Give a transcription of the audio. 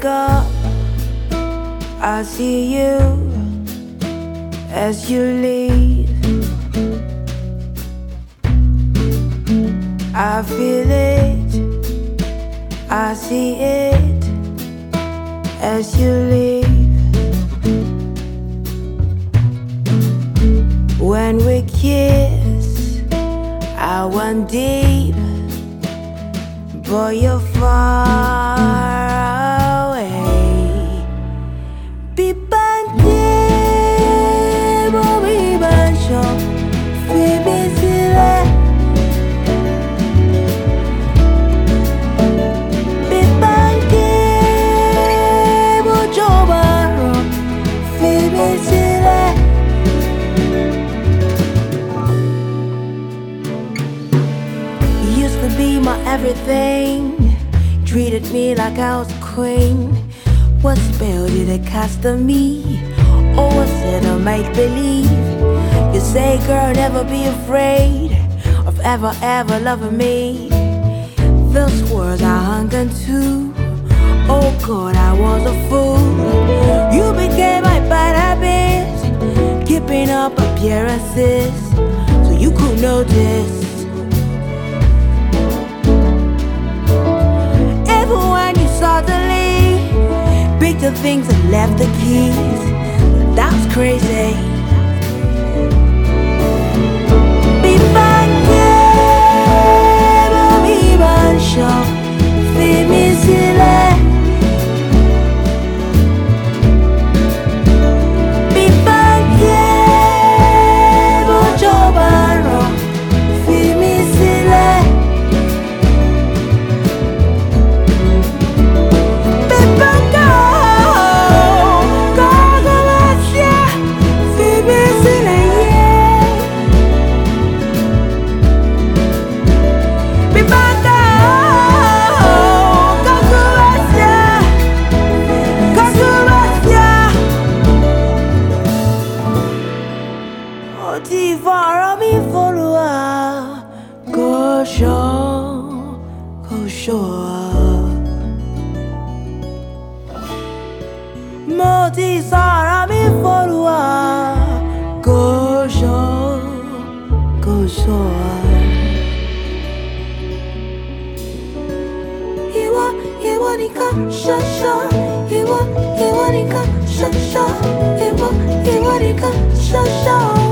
wake up, I see you as you leave. I feel it, I see it as you leave. When we kiss, I went deep, but you're far away. Be banking, but be banshot, baby, silly. Be banking, but you're barren, baby, silly. You used to be my everything. Treated me like I was a queen. What spell did it cast on me? Or was it a make-believe? You say, girl, never be afraid of ever loving me. Those words I hung on to. Oh God, I was a fool. You became my bad habit, keeping up appearances so you could notice. When you suddenly picked the things and left the keys, that was crazy. Be bankable, be banshot, feel me silly. Be bankable, job and rock, feel me silly. Moti sara mi folua, go show, go show. Iwa nika sha sha, Iwa nika sha sha, Iwa nika sha sha.